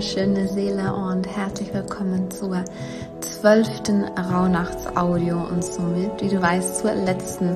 wunderschöne Seele und herzlich willkommen zur 12. Rauhnachtsaudio und somit, wie du weißt, zur letzten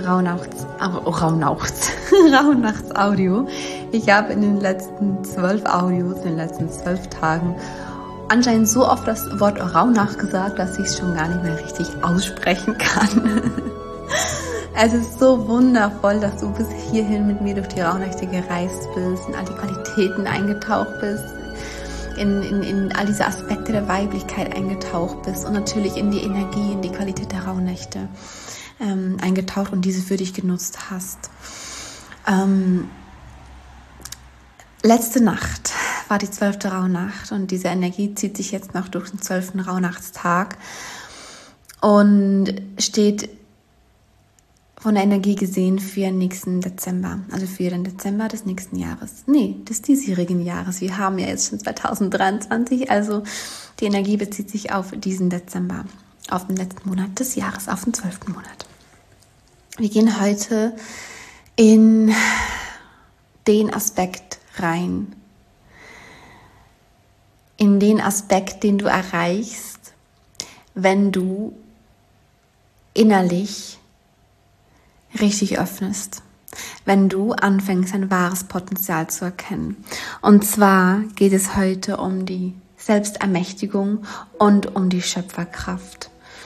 Rauhnachtsaudio. Ich habe in den letzten 12 Audios, in den letzten 12 Tagen anscheinend so oft das Wort Rauhnach gesagt, dass ich es schon gar nicht mehr richtig aussprechen kann. Es ist so wundervoll, dass du bis hierhin mit mir durch die Rauhnächte gereist bist, in all die Qualitäten eingetaucht bist, in all diese Aspekte der Weiblichkeit eingetaucht bist und natürlich in die Energie, in die Qualität der Rauhnächte eingetaucht und diese für dich genutzt hast. Letzte Nacht war die 12. Rauhnacht und diese Energie zieht sich jetzt noch durch den 12. Rauhnachtstag und steht von der Energie gesehen für den nächsten Dezember, also für den Dezember des nächsten Jahres. Nee, des diesjährigen Jahres. Wir haben ja jetzt schon 2023, also die Energie bezieht sich auf diesen Dezember, auf den letzten Monat des Jahres, auf den 12. Monat. Wir gehen heute in den Aspekt rein, in den Aspekt, den du erreichst, wenn du innerlich richtig öffnest, wenn du anfängst, ein wahres Potenzial zu erkennen. Und zwar geht es heute um die Selbstermächtigung und um die Schöpferkraft.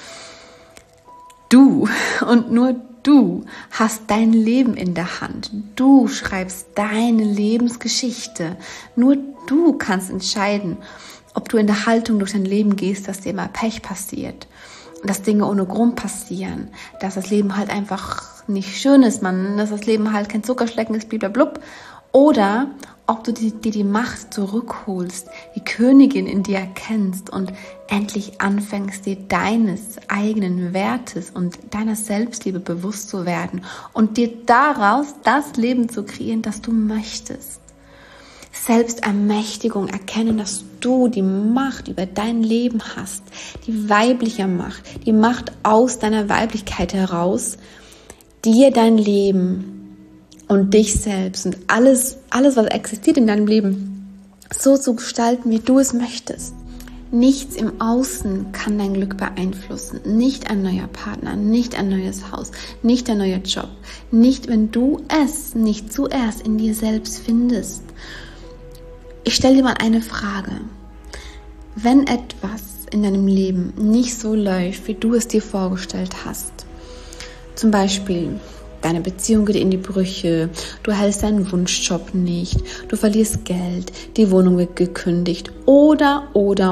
Du und nur du hast dein Leben in der Hand. Du schreibst deine Lebensgeschichte. Nur du kannst entscheiden, ob du in der Haltung durch dein Leben gehst, dass dir immer Pech passiert, dass Dinge ohne Grund passieren, dass das Leben halt einfach nicht schön ist, dass das Leben halt kein Zuckerschlecken ist, blablabla. Oder ob du dir die Macht zurückholst, die Königin in dir erkennst und endlich anfängst, dir deines eigenen Wertes und deiner Selbstliebe bewusst zu werden und dir daraus das Leben zu kreieren, das du möchtest. Selbstermächtigung, erkennen, dass du die Macht über dein Leben hast, die weibliche Macht, die Macht aus deiner Weiblichkeit heraus, dir dein Leben und dich selbst und alles, was existiert in deinem Leben, so zu gestalten, wie du es möchtest. Nichts im Außen kann dein Glück beeinflussen. Nicht ein neuer Partner, nicht ein neues Haus, nicht ein neuer Job. Nicht, wenn du es nicht zuerst in dir selbst findest. Ich stelle dir mal eine Frage. Wenn etwas in deinem Leben nicht so läuft, wie du es dir vorgestellt hast, zum Beispiel, deine Beziehung geht in die Brüche, du hältst deinen Wunschjob nicht, du verlierst Geld, die Wohnung wird gekündigt oder.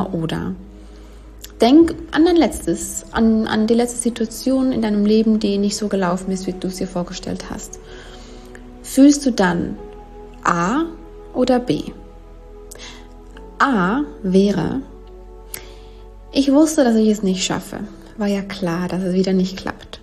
Denk an dein letztes, an die letzte Situation in deinem Leben, die nicht so gelaufen ist, wie du es dir vorgestellt hast. Fühlst du dann A oder B? A wäre, ich wusste, dass ich es nicht schaffe. War ja klar, dass es wieder nicht klappt.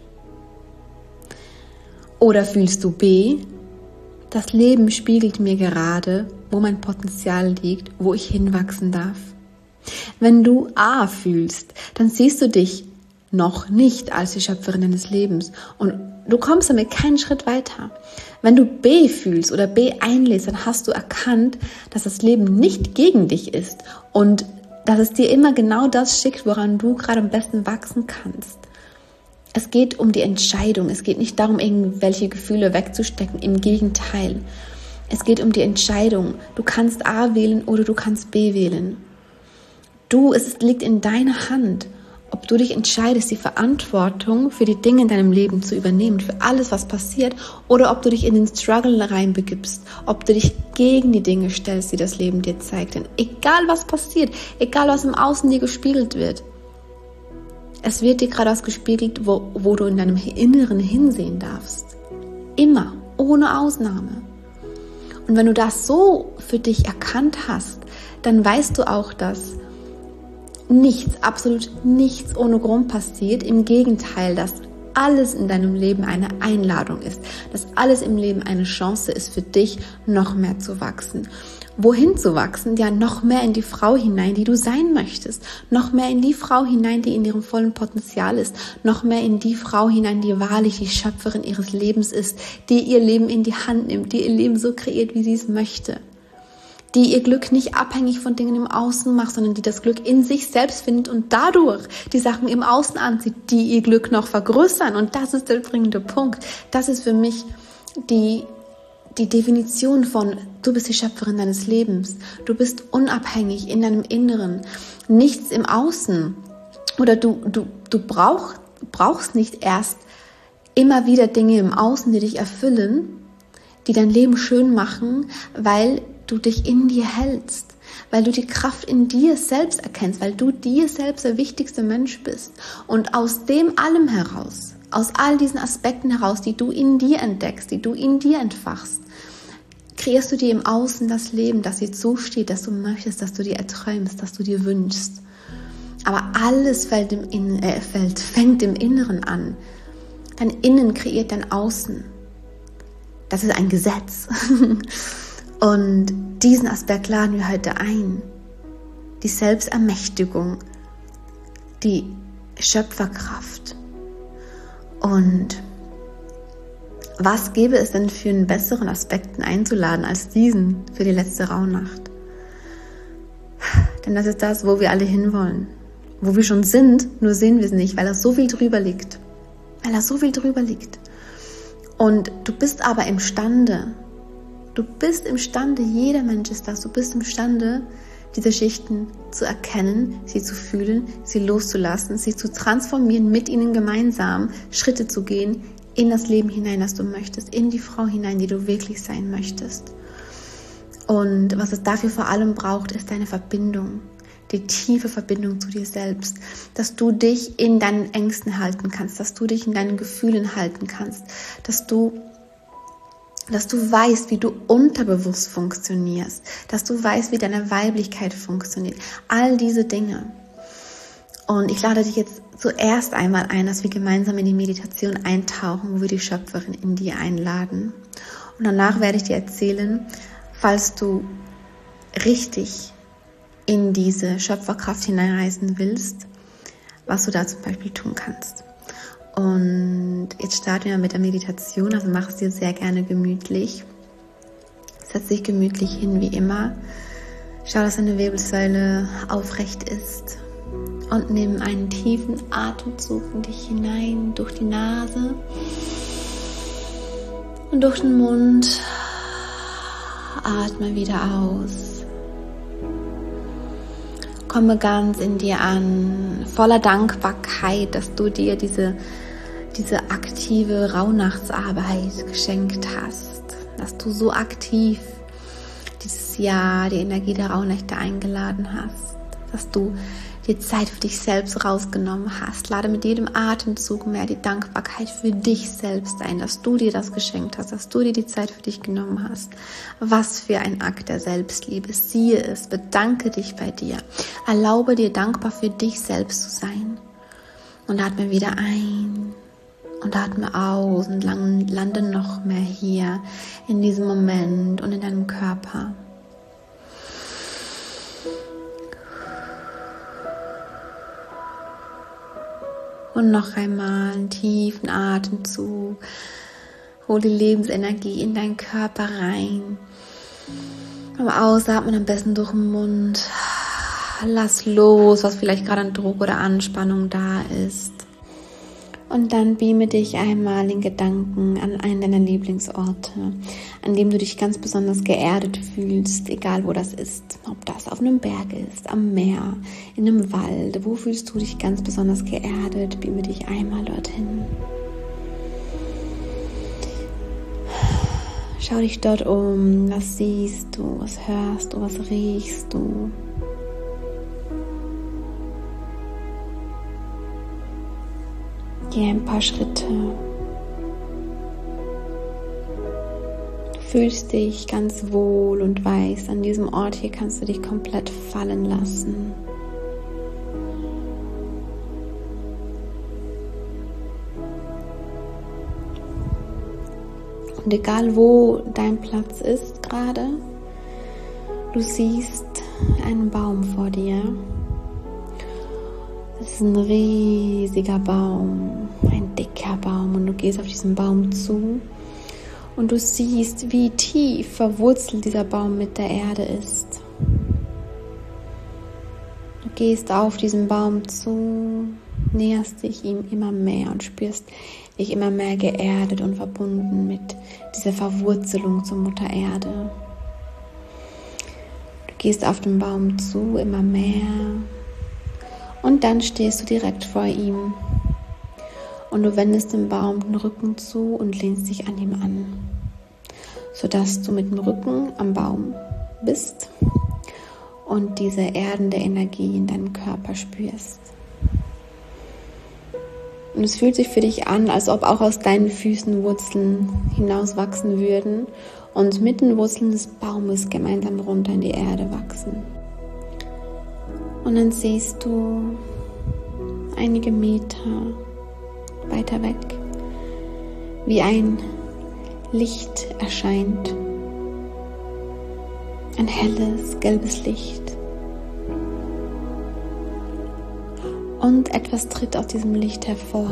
Oder fühlst du B, das Leben spiegelt mir gerade, wo mein Potenzial liegt, wo ich hinwachsen darf. Wenn du A fühlst, dann siehst du dich noch nicht als die Schöpferin deines Lebens und du kommst damit keinen Schritt weiter. Wenn du B fühlst oder B einlädst, dann hast du erkannt, dass das Leben nicht gegen dich ist und dass es dir immer genau das schickt, woran du gerade am besten wachsen kannst. Es geht um die Entscheidung. Es geht nicht darum, irgendwelche Gefühle wegzustecken. Im Gegenteil. Es geht um die Entscheidung. Du kannst A wählen oder du kannst B wählen. Es liegt in deiner Hand, ob du dich entscheidest, die Verantwortung für die Dinge in deinem Leben zu übernehmen, für alles, was passiert, oder ob du dich in den Struggle reinbegibst, ob du dich gegen die Dinge stellst, die das Leben dir zeigt. Denn egal, was passiert, egal, was im Außen dir gespiegelt wird, es wird dir gerade was gespiegelt, wo du in deinem Inneren hinsehen darfst. Immer, ohne Ausnahme. Und wenn du das so für dich erkannt hast, dann weißt du auch, dass absolut nichts ohne Grund passiert. Im Gegenteil, dass alles in deinem Leben eine Einladung ist. Dass alles im Leben eine Chance ist für dich, noch mehr zu wachsen. Wohin zu wachsen? Ja, noch mehr in die Frau hinein, die du sein möchtest. Noch mehr in die Frau hinein, die in ihrem vollen Potenzial ist. Noch mehr in die Frau hinein, die wahrlich die Schöpferin ihres Lebens ist. Die ihr Leben in die Hand nimmt, die ihr Leben so kreiert, wie sie es möchte. die ihr Glück nicht abhängig von Dingen im Außen macht, sondern die das Glück in sich selbst findet und dadurch die Sachen im Außen anzieht, die ihr Glück noch vergrößern. Und das ist der springende Punkt. Das ist für mich die Definition von, du bist die Schöpferin deines Lebens. Du bist unabhängig in deinem Inneren. Nichts im Außen. Oder du brauchst nicht erst immer wieder Dinge im Außen, die dich erfüllen, die dein Leben schön machen, weil du dich in dir hältst, weil du die Kraft in dir selbst erkennst, weil du dir selbst der wichtigste Mensch bist. Und aus dem allem heraus, aus all diesen Aspekten heraus, die du in dir entdeckst, die du in dir entfachst, kreierst du dir im Außen das Leben, das dir zusteht, das du möchtest, das du dir erträumst, das du dir wünschst. Aber alles fängt im Inneren an. Dein Innen kreiert dein Außen. Das ist ein Gesetz. Und diesen Aspekt laden wir heute ein. Die Selbstermächtigung, die Schöpferkraft. Und was gäbe es denn für einen besseren Aspekten einzuladen als diesen für die letzte Rauhnacht? Denn das ist das, wo wir alle hinwollen. Wo wir schon sind, nur sehen wir es nicht, weil da so viel drüber liegt. Und du bist aber imstande, jeder Mensch ist das, du bist imstande, diese Schichten zu erkennen, sie zu fühlen, sie loszulassen, sie zu transformieren, mit ihnen gemeinsam Schritte zu gehen in das Leben hinein, das du möchtest, in die Frau hinein, die du wirklich sein möchtest. Und was es dafür vor allem braucht, ist deine Verbindung, die tiefe Verbindung zu dir selbst, dass du dich in deinen Ängsten halten kannst, dass du dich in deinen Gefühlen halten kannst, dass du weißt, wie du unterbewusst funktionierst, dass du weißt, wie deine Weiblichkeit funktioniert, all diese Dinge. Und ich lade dich jetzt zuerst einmal ein, dass wir gemeinsam in die Meditation eintauchen, wo wir die Schöpferin in dir einladen. Und danach werde ich dir erzählen, falls du richtig in diese Schöpferkraft hineinreisen willst, was du da zum Beispiel tun kannst. Und jetzt starten wir mit der Meditation, also mach es dir sehr gerne gemütlich. Setz dich gemütlich hin wie immer. Schau, dass deine Wirbelsäule aufrecht ist und nimm einen tiefen Atemzug in dich hinein, durch die Nase und durch den Mund. Atme wieder aus. Komme ganz in dir an, voller Dankbarkeit, dass du dir diese aktive Rauhnachtsarbeit geschenkt hast, dass du so aktiv dieses Jahr die Energie der Rauhnächte eingeladen hast, dass du dir Zeit für dich selbst rausgenommen hast. Lade mit jedem Atemzug mehr die Dankbarkeit für dich selbst ein, dass du dir das geschenkt hast, dass du dir die Zeit für dich genommen hast. Was für ein Akt der Selbstliebe. Siehe es, bedanke dich bei dir. Erlaube dir, dankbar für dich selbst zu sein. Und atme wieder ein und atme aus und lande noch mehr hier in diesem Moment und in deinem Körper. Und noch einmal einen tiefen Atemzug. Hol die Lebensenergie in deinen Körper rein. Beim Ausatmen am besten durch den Mund. Lass los, was vielleicht gerade an Druck oder Anspannung da ist. Und dann beame dich einmal in Gedanken an einen deiner Lieblingsorte, an dem du dich ganz besonders geerdet fühlst, egal wo das ist. Ob das auf einem Berg ist, am Meer, in einem Wald. Wo fühlst du dich ganz besonders geerdet? Beame dich einmal dorthin. Schau dich dort um. Was siehst du? Was hörst du? Was riechst du? Geh ein paar Schritte. Du fühlst dich ganz wohl und weißt, an diesem Ort hier kannst du dich komplett fallen lassen. Und egal wo dein Platz ist gerade, du siehst einen Baum vor dir. Es ist ein riesiger Baum, ein dicker Baum und du gehst auf diesen Baum zu Und du siehst, wie tief verwurzelt dieser Baum mit der Erde ist. Du gehst auf diesen Baum zu, näherst dich ihm immer mehr und spürst dich immer mehr geerdet und verbunden mit dieser Verwurzelung zur Mutter Erde. Du gehst auf den Baum zu, immer mehr, und dann stehst du direkt vor ihm und du wendest dem Baum den Rücken zu und lehnst dich an ihm an, sodass du mit dem Rücken am Baum bist und diese erdende Energie in deinem Körper spürst. Und es fühlt sich für dich an, als ob auch aus deinen Füßen Wurzeln hinauswachsen würden und mit den Wurzeln des Baumes gemeinsam runter in die Erde wachsen. Und dann siehst du einige Meter weiter weg, wie ein Licht erscheint. Ein helles, gelbes Licht. Und etwas tritt aus diesem Licht hervor.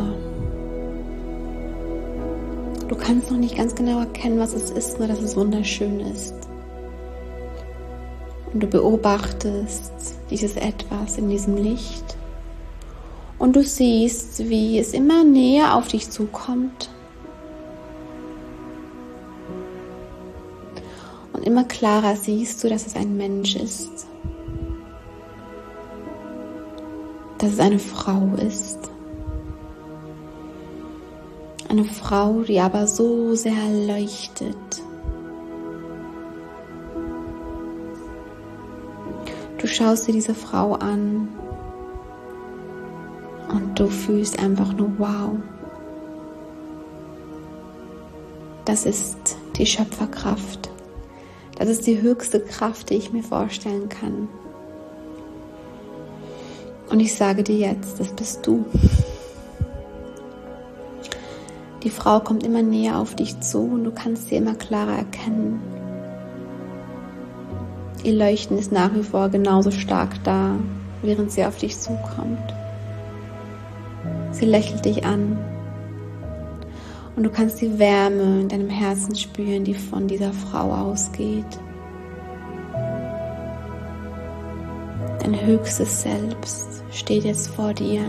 Du kannst noch nicht ganz genau erkennen, was es ist, nur dass es wunderschön ist. Und du beobachtest dieses Etwas in diesem Licht. Und du siehst, wie es immer näher auf dich zukommt. Und immer klarer siehst du, dass es ein Mensch ist. Dass es eine Frau ist. Eine Frau, die aber so sehr leuchtet. Du schaust dir diese Frau an und du fühlst einfach nur wow. Das ist die Schöpferkraft. Das ist die höchste Kraft, die ich mir vorstellen kann. Und ich sage dir jetzt, das bist du. Die Frau kommt immer näher auf dich zu und du kannst sie immer klarer erkennen. Ihr Leuchten ist nach wie vor genauso stark da, während sie auf dich zukommt. Sie lächelt dich an und du kannst die Wärme in deinem Herzen spüren, die von dieser Frau ausgeht. Dein höchstes Selbst steht jetzt vor dir.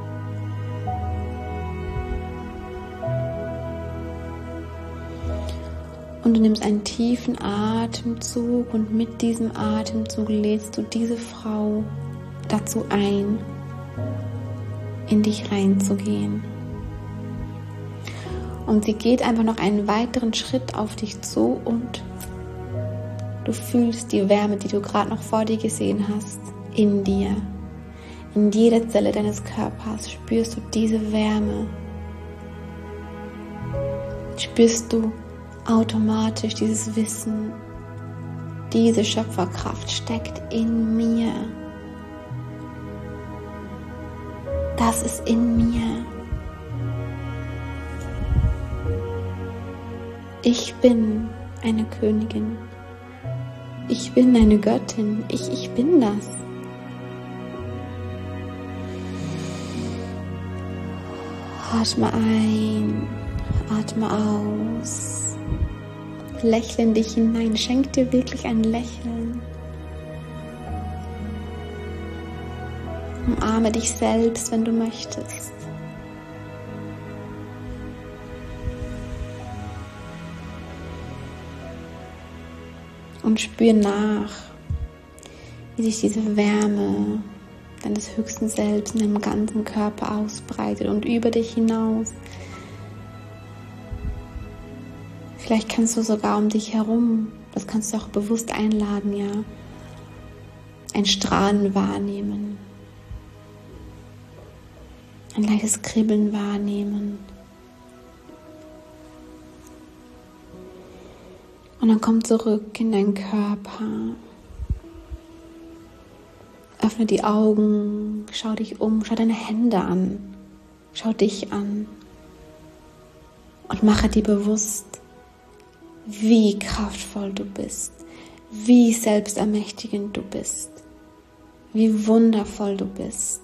Und du nimmst einen tiefen Atemzug und mit diesem Atemzug lädst du diese Frau dazu ein, in dich reinzugehen. Und sie geht einfach noch einen weiteren Schritt auf dich zu und du fühlst die Wärme, die du gerade noch vor dir gesehen hast, in dir. In jeder Zelle deines Körpers spürst du diese Wärme. Spürst du automatisch dieses Wissen, diese Schöpferkraft steckt in mir. Das ist in mir. Ich bin eine Königin. Ich bin eine Göttin. Ich bin das. Atme ein, atme aus. Lächle in dich hinein. Schenk dir wirklich ein Lächeln. Umarme dich selbst, wenn du möchtest. Und spür nach, wie sich diese Wärme deines höchsten Selbst in deinem ganzen Körper ausbreitet und über dich hinaus. Vielleicht kannst du sogar um dich herum, das kannst du auch bewusst einladen, ja, ein Strahlen wahrnehmen, ein leichtes Kribbeln wahrnehmen. Und dann komm zurück in deinen Körper. Öffne die Augen, schau dich um, schau deine Hände an, schau dich an und mache dir bewusst, wie kraftvoll du bist, wie selbstermächtigend du bist, wie wundervoll du bist.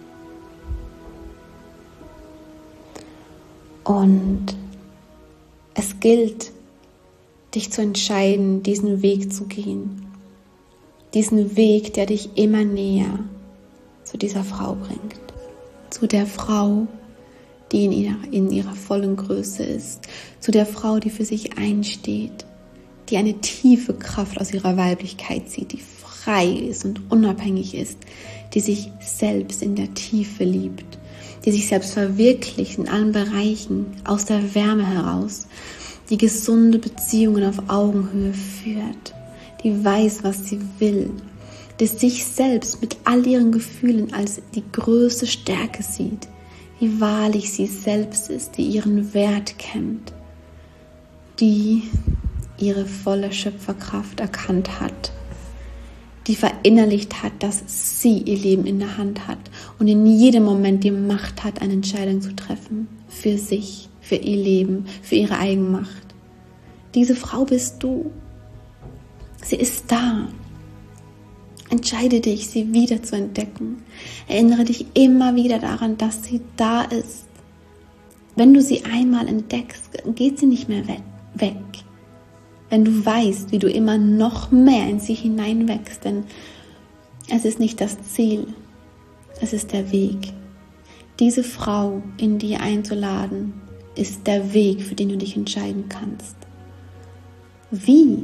Und Es gilt, dich zu entscheiden, diesen Weg zu gehen. Diesen Weg, der dich immer näher zu dieser Frau bringt. Zu der Frau, die in ihrer vollen Größe ist. Zu der Frau, die für sich einsteht. Die eine tiefe Kraft aus ihrer Weiblichkeit zieht, die frei ist und unabhängig ist. Die sich selbst in der Tiefe liebt. Die sich selbst verwirklicht in allen Bereichen, aus der Wärme heraus. Die gesunde Beziehungen auf Augenhöhe führt. Die weiß, was sie will. Die sich selbst mit all ihren Gefühlen als die größte Stärke sieht. Wie wahrlich sie selbst ist, die ihren Wert kennt. Die ihre volle Schöpferkraft erkannt hat. Die verinnerlicht hat, dass sie ihr Leben in der Hand hat und in jedem Moment die Macht hat, eine Entscheidung zu treffen. Für sich, für ihr Leben, für ihre Eigenmacht. Diese Frau bist du. Sie ist da. Entscheide dich, sie wieder zu entdecken. Erinnere dich immer wieder daran, dass sie da ist. Wenn du sie einmal entdeckst, geht sie nicht mehr weg. Wenn du weißt, wie du immer noch mehr in sie hineinwächst, denn es ist nicht das Ziel, es ist der Weg. Diese Frau in dir einzuladen, ist der Weg, für den du dich entscheiden kannst. Wie?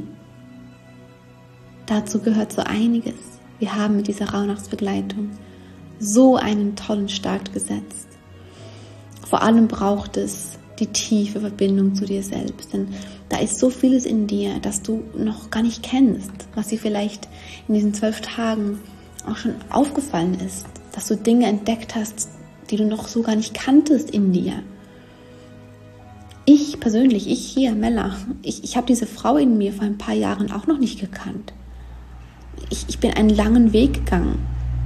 Dazu gehört so einiges. Wir haben mit dieser Rauhnachtsbegleitung so einen tollen Start gesetzt. Vor allem braucht es die tiefe Verbindung zu dir selbst, denn da ist so vieles in dir, das du noch gar nicht kennst, was dir vielleicht in diesen 12 Tagen auch schon aufgefallen ist, dass du Dinge entdeckt hast, die du noch so gar nicht kanntest in dir. Ich persönlich, Mella, ich habe diese Frau in mir vor ein paar Jahren auch noch nicht gekannt. Ich bin einen langen Weg gegangen.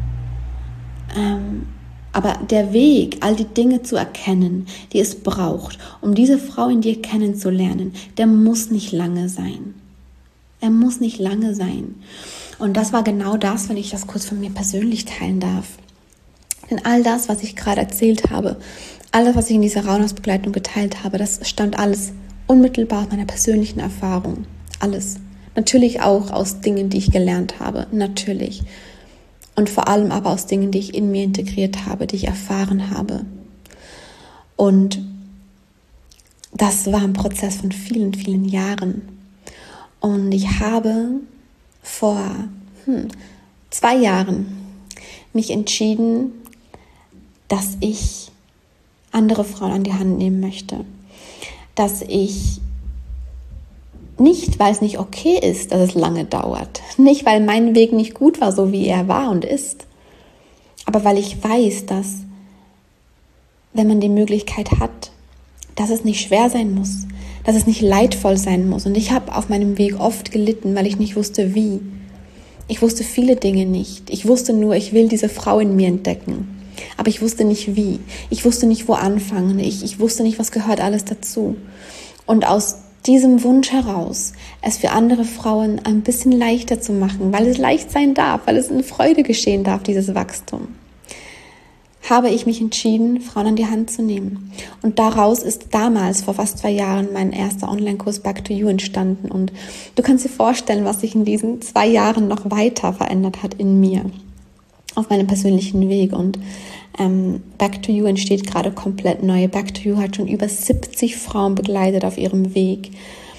Aber der Weg, all die Dinge zu erkennen, die es braucht, um diese Frau in dir kennenzulernen, der muss nicht lange sein. Er muss nicht lange sein. Und das war genau das, wenn ich das kurz von mir persönlich teilen darf. Denn all das, was ich gerade erzählt habe, alles, was ich in dieser Rauhnachtsbegleitung geteilt habe, das stammt alles unmittelbar aus meiner persönlichen Erfahrung. Alles. Natürlich auch aus Dingen, die ich gelernt habe. Natürlich. Und vor allem aber aus Dingen, die ich in mir integriert habe, die ich erfahren habe. Und das war ein Prozess von vielen, vielen Jahren. Und ich habe vor 2 Jahren mich entschieden, dass ich andere Frauen an die Hand nehmen möchte. Dass ich nicht, weil es nicht okay ist, dass es lange dauert. Nicht, weil mein Weg nicht gut war, so wie er war und ist. Aber weil ich weiß, dass, wenn man die Möglichkeit hat, dass es nicht schwer sein muss, dass es nicht leidvoll sein muss. Und ich habe auf meinem Weg oft gelitten, weil ich nicht wusste, wie. Ich wusste viele Dinge nicht. Ich wusste nur, ich will diese Frau in mir entdecken. Aber ich wusste nicht, wie. Ich wusste nicht, wo anfangen. Ich wusste nicht, was gehört alles dazu. Und aus diesem Wunsch heraus, es für andere Frauen ein bisschen leichter zu machen, weil es leicht sein darf, weil es in Freude geschehen darf, dieses Wachstum, habe ich mich entschieden, Frauen an die Hand zu nehmen. Und daraus ist damals, vor fast 2 Jahren, mein erster Online-Kurs Back to You entstanden. Und du kannst dir vorstellen, was sich in diesen 2 Jahren noch weiter verändert hat in mir, auf meinem persönlichen Weg. Und Back to You entsteht gerade komplett neu. Back to You hat schon über 70 Frauen begleitet auf ihrem Weg.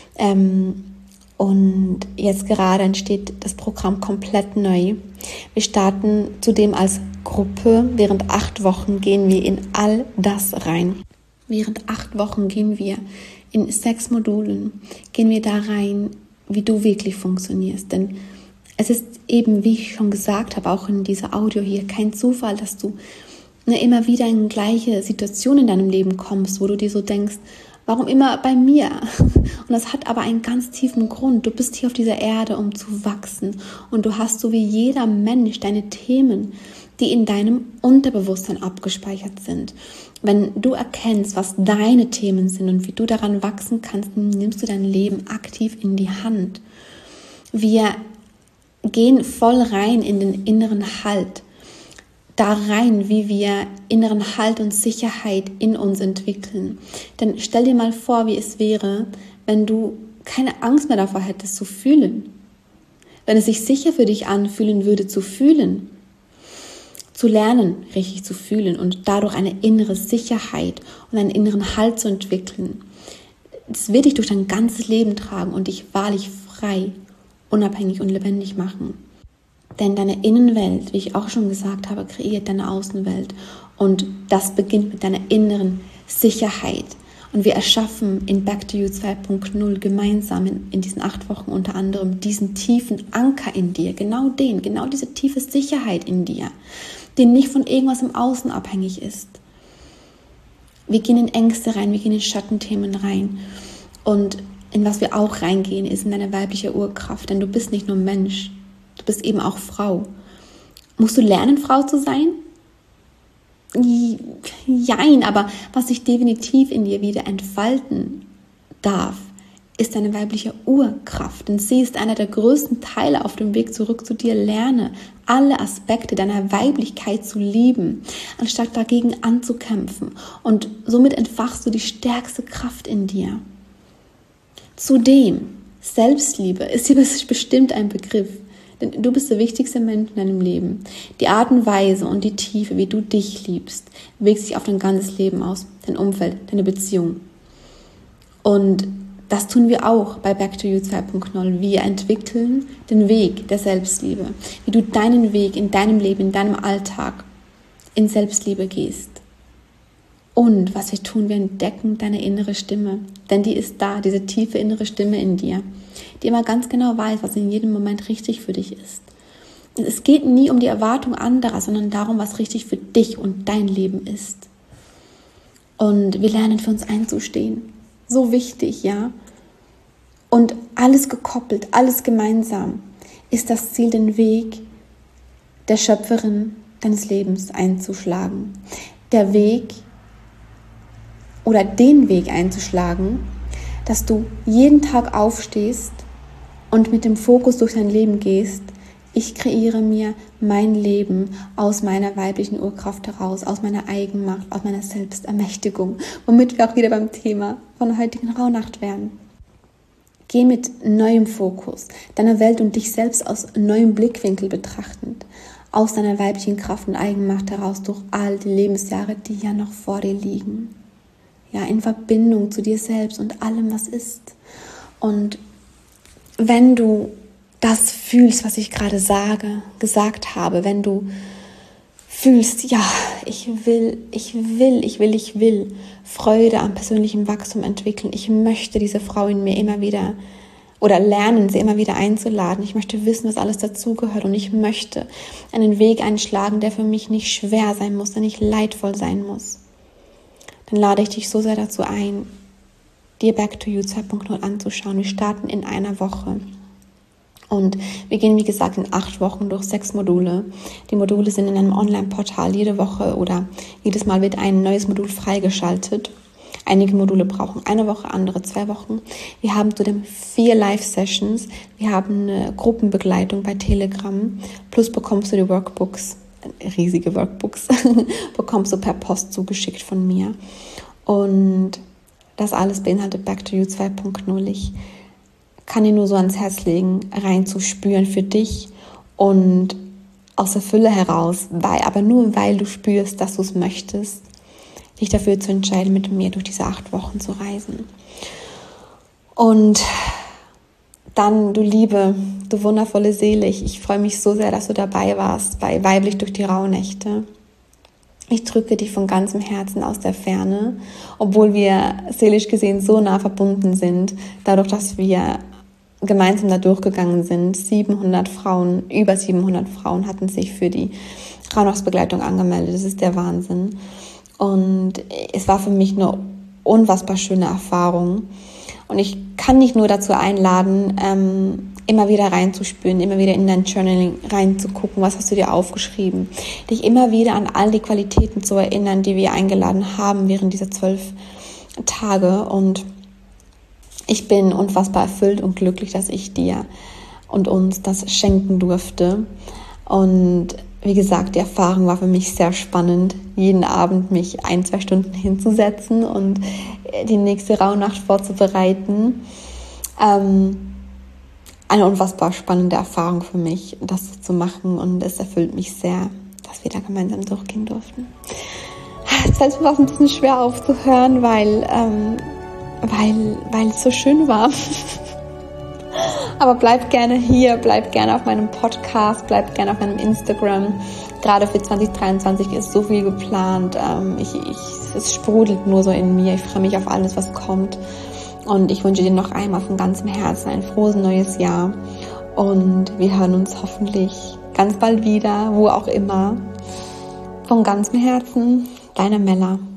Und jetzt gerade entsteht das Programm komplett neu. Wir starten zudem als Gruppe. Während 8 Wochen gehen wir in all das rein. Während 8 Wochen gehen wir in 6 Modulen, gehen wir da rein, wie du wirklich funktionierst. Denn es ist eben, wie ich schon gesagt habe, auch in dieser Audio hier, kein Zufall, dass du immer wieder in gleiche Situationen in deinem Leben kommst, wo du dir so denkst, warum immer bei mir? Und das hat aber einen ganz tiefen Grund. Du bist hier auf dieser Erde, um zu wachsen. Und du hast so wie jeder Mensch deine Themen, die in deinem Unterbewusstsein abgespeichert sind. Wenn du erkennst, was deine Themen sind und wie du daran wachsen kannst, nimmst du dein Leben aktiv in die Hand. Wir gehen voll rein in den inneren Halt. da rein, wie wir inneren Halt und Sicherheit in uns entwickeln. Denn stell dir mal vor, wie es wäre, wenn du keine Angst mehr davor hättest zu fühlen. Wenn es sich sicher für dich anfühlen würde zu fühlen. Zu lernen, richtig zu fühlen und dadurch eine innere Sicherheit und einen inneren Halt zu entwickeln. Das wird dich durch dein ganzes Leben tragen und dich wahrlich frei, unabhängig und lebendig machen. Denn deine Innenwelt, wie ich auch schon gesagt habe, kreiert deine Außenwelt. Und das beginnt mit deiner inneren Sicherheit. Und wir erschaffen in Back to You 2.0 gemeinsam in diesen 8 Wochen unter anderem diesen tiefen Anker in dir. Genau diese tiefe Sicherheit in dir, die nicht von irgendwas im Außen abhängig ist. Wir gehen in Ängste rein, wir gehen in Schattenthemen rein. Und in was wir auch reingehen, ist in deine weibliche Urkraft. Denn du bist nicht nur Mensch, du bist eben auch Frau. Musst du lernen, Frau zu sein? Jein, aber was sich definitiv in dir wieder entfalten darf, ist deine weibliche Urkraft. Denn sie ist einer der größten Teile auf dem Weg zurück zu dir. Lerne alle Aspekte deiner Weiblichkeit zu lieben, anstatt dagegen anzukämpfen. Und somit entfachst du die stärkste Kraft in dir. Zudem, Selbstliebe ist dir bestimmt ein Begriff. Denn du bist der wichtigste Mensch in deinem Leben. Die Art und Weise und die Tiefe, wie du dich liebst, wirkt sich auf dein ganzes Leben aus, dein Umfeld, deine Beziehung. Und das tun wir auch bei Back to You 2.0. Wir entwickeln den Weg der Selbstliebe, wie du deinen Weg in deinem Leben, in deinem Alltag in Selbstliebe gehst. Und was wir tun, wir entdecken deine innere Stimme, denn die ist da, diese tiefe innere Stimme in dir, die immer ganz genau weiß, was in jedem Moment richtig für dich ist. Und es geht nie um die Erwartung anderer, sondern darum, was richtig für dich und dein Leben ist. Und wir lernen für uns einzustehen. So wichtig, ja. Und alles gekoppelt, alles gemeinsam ist das Ziel, den Weg der Schöpferin deines Lebens einzuschlagen. Der Weg oder den Weg einzuschlagen, dass du jeden Tag aufstehst und mit dem Fokus durch dein Leben gehst. Ich kreiere mir mein Leben aus meiner weiblichen Urkraft heraus, aus meiner Eigenmacht, aus meiner Selbstermächtigung, womit wir auch wieder beim Thema von der heutigen Rauhnacht wären. Geh mit neuem Fokus, deiner Welt und dich selbst aus neuem Blickwinkel betrachtend, aus deiner weiblichen Kraft und Eigenmacht heraus durch all die Lebensjahre, die ja noch vor dir liegen. Ja, in Verbindung zu dir selbst und allem, was ist. Und wenn du das fühlst, was ich gerade gesagt habe, wenn du fühlst, ja, ich will Freude am persönlichen Wachstum entwickeln. Ich möchte diese Frau in mir immer wieder oder lernen, sie immer wieder einzuladen. Ich möchte wissen, was alles dazugehört und ich möchte einen Weg einschlagen, der für mich nicht schwer sein muss, der nicht leidvoll sein muss. Dann lade ich dich so sehr dazu ein, dir Back to You 2.0 anzuschauen. Wir starten in einer Woche. Und wir gehen, wie gesagt, in 8 Wochen durch 6 Module. Die Module sind in einem Online-Portal. Jede Woche oder jedes Mal wird ein neues Modul freigeschaltet. Einige Module brauchen 1 Woche, andere 2 Wochen. Wir haben zudem 4 Live-Sessions. Wir haben eine Gruppenbegleitung bei Telegram. Plus bekommst du die Workbooks, riesige Workbooks, bekommst du per Post zugeschickt von mir. Und das alles beinhaltet Back to You 2.0. Ich kann dir nur so ans Herz legen, reinzuspüren für dich und aus der Fülle heraus, aber nur weil du spürst, dass du es möchtest, dich dafür zu entscheiden, mit mir durch diese 8 Wochen zu reisen. Und dann, du Liebe, du wundervolle Seele, ich freue mich so sehr, dass du dabei warst bei Weiblich durch die Rauhnächte. Ich drücke dich von ganzem Herzen aus der Ferne, obwohl wir seelisch gesehen so nah verbunden sind, dadurch, dass wir gemeinsam da durchgegangen sind. Über 700 Frauen hatten sich für die Rauhnachtsbegleitung angemeldet. Das ist der Wahnsinn. Und es war für mich eine unfassbar schöne Erfahrung. Und ich kann dich nur dazu einladen, immer wieder reinzuspüren, immer wieder in dein Journaling reinzugucken, was hast du dir aufgeschrieben, dich immer wieder an all die Qualitäten zu erinnern, die wir eingeladen haben während dieser 12 Tage. Und ich bin unfassbar erfüllt und glücklich, dass ich dir und uns das schenken durfte. Und wie gesagt, die Erfahrung war für mich sehr spannend, jeden Abend mich 1-2 Stunden hinzusetzen und die nächste Rauhnacht vorzubereiten. Eine unfassbar spannende Erfahrung für mich, das zu machen, und es erfüllt mich sehr, dass wir da gemeinsam durchgehen durften. Es fällt mir auch ein bisschen schwer aufzuhören, weil es so schön war. Aber bleib gerne hier, bleib gerne auf meinem Podcast, bleib gerne auf meinem Instagram. Gerade für 2023 ist so viel geplant. Es sprudelt nur so in mir. Ich freue mich auf alles, was kommt. Und ich wünsche dir noch einmal von ganzem Herzen ein frohes neues Jahr. Und wir hören uns hoffentlich ganz bald wieder, wo auch immer. Von ganzem Herzen, deine Mella.